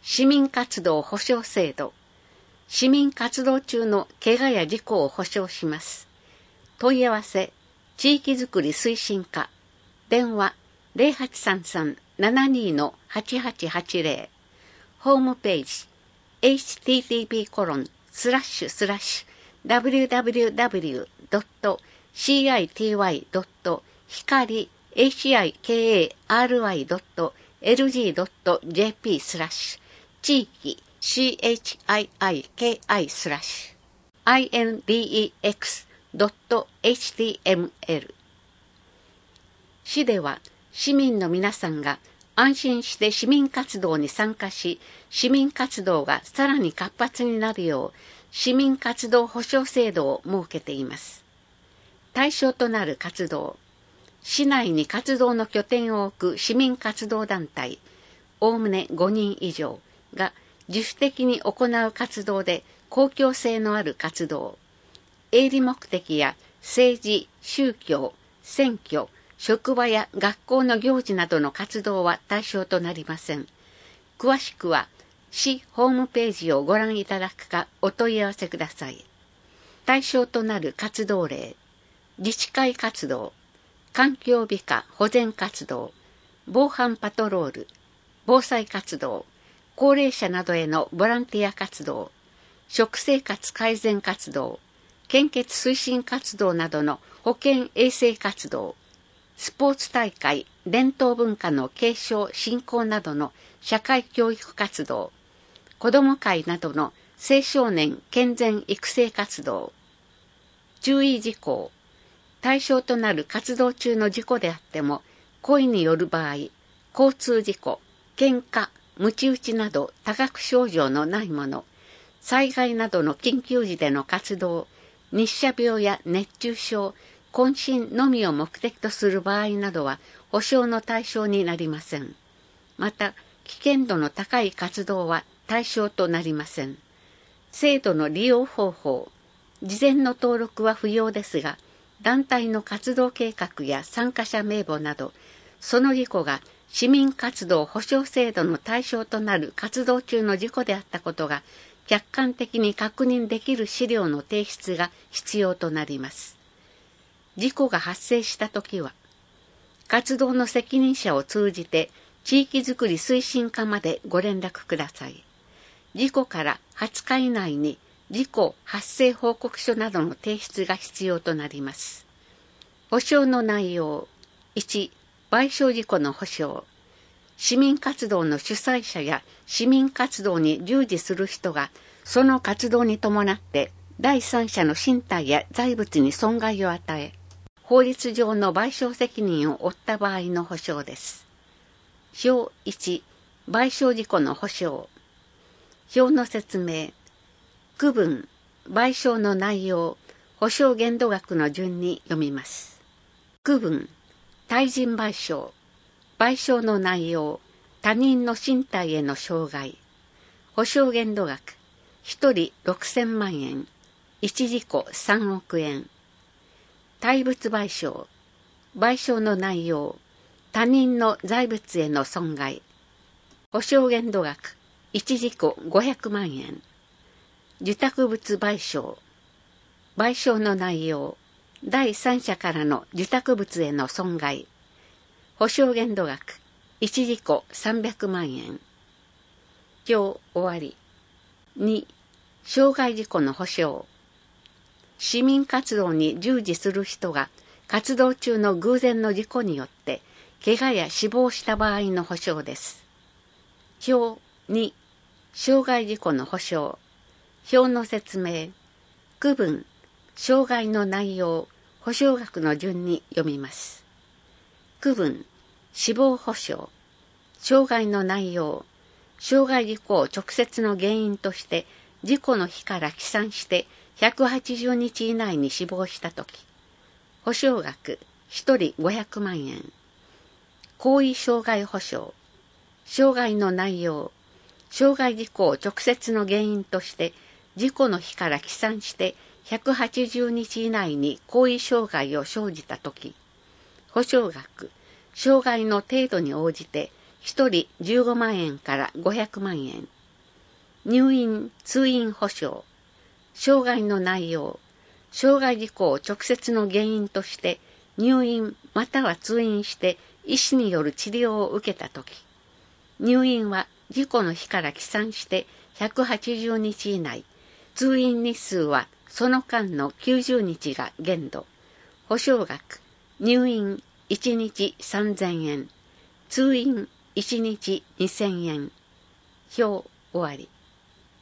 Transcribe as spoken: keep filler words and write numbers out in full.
市民活動保障制度。市民活動中の怪我や事故を保障します。問い合わせ、地域づくり推進課。電話、ゼロはちさんさん ななに のはちはちはちゼロ。ホームページ、エイチティーティーピーコロンスラッシュスラッシュダブリューダブリューダブリュードットシーアイティーワイドットひかりエーシーアイケーエーアールワイドットエルジードットジェーピースラッシュ地域 シーエイチアイアイケーアイ スラッシュアイエヌディーイーエックスドットエイチティーエムエル。市では市民の皆さんが安心して市民活動に参加し、市民活動がさらに活発になるよう、市民活動保障制度を設けています。対象となる活動。市内に活動の拠点を置く市民活動団体、おおむねごにん以上が自主的に行う活動で公共性のある活動。営利目的や政治、宗教、選挙、職場や学校の行事などの活動は対象となりません。詳しくは市ホームページをご覧いただくかお問い合わせください。対象となる活動例、自治会活動、環境美化保全活動、防犯パトロール、防災活動、高齢者などへのボランティア活動、食生活改善活動、献血推進活動などの保健衛生活動、スポーツ大会、伝統文化の継承・振興などの社会教育活動、子ども会などの青少年健全育成活動。注意事項。対象となる活動中の事故であっても、故意による場合、交通事故、喧嘩、鞭打ちなど多額症状のないもの、災害などの緊急時での活動、日射病や熱中症、渾身のみを目的とする場合などは保障の対象になりません。また、危険度の高い活動は対象となりません。制度の利用方法、事前の登録は不要ですが、団体の活動計画や参加者名簿など、その事故が市民活動保障制度の対象となる活動中の事故であったことが客観的に確認できる資料の提出が必要となります。事故が発生したときは、活動の責任者を通じて地域づくり推進課までご連絡ください。事故からはつか以内に事故発生報告書などの提出が必要となります。保障の内容。いち、賠償事故の保障。市民活動の主催者や市民活動に従事する人が、その活動に伴って第三者の身体や財物に損害を与え、法律上の賠償責任を負った場合の保障です。表いち、賠償事故の保障。表の説明。区分、賠償の内容、保証限度額の順に読みます。区分、対人賠償、賠償の内容、他人の身体への傷害、保証限度額、ひとりろくせんまんえん、一事故さんおくえん。対物賠償、賠償の内容、他人の財物への損害、保証限度額、一事故ごひゃくまんえん。受託物賠償、賠償の内容、第三者からの受託物への損害、保証限度額、一事故さんびゃくまんえん。今日終わり。に、傷害事故の保障。市民活動に従事する人が活動中の偶然の事故によって怪我や死亡した場合の保障です。表に、傷害事故の保障。表の説明。区分、傷害の内容、保障額の順に読みます。区分、死亡保障。傷害の内容、傷害事故を直接の原因として事故の日から起算してひゃくはちじゅうにち以内に死亡したとき、保証額ひとりごひゃくまんえん。行為傷害保障。傷害の内容、傷害事故を直接の原因として事故の日から起算してひゃくはちじゅうにち以内に行為傷害を生じたとき、保証額、傷害の程度に応じてひとりじゅうごまんえんからごひゃくまんえん。入院・通院保障、障害の内容、障害事故を直接の原因として入院または通院して医師による治療を受けたとき、入院は事故の日から起算してひゃくはちじゅうにち以内、通院日数はその間のきゅうじゅうにちが限度、保証額、入院いちにちさんぜんえん、通院いちにちにせんえん。表終わり。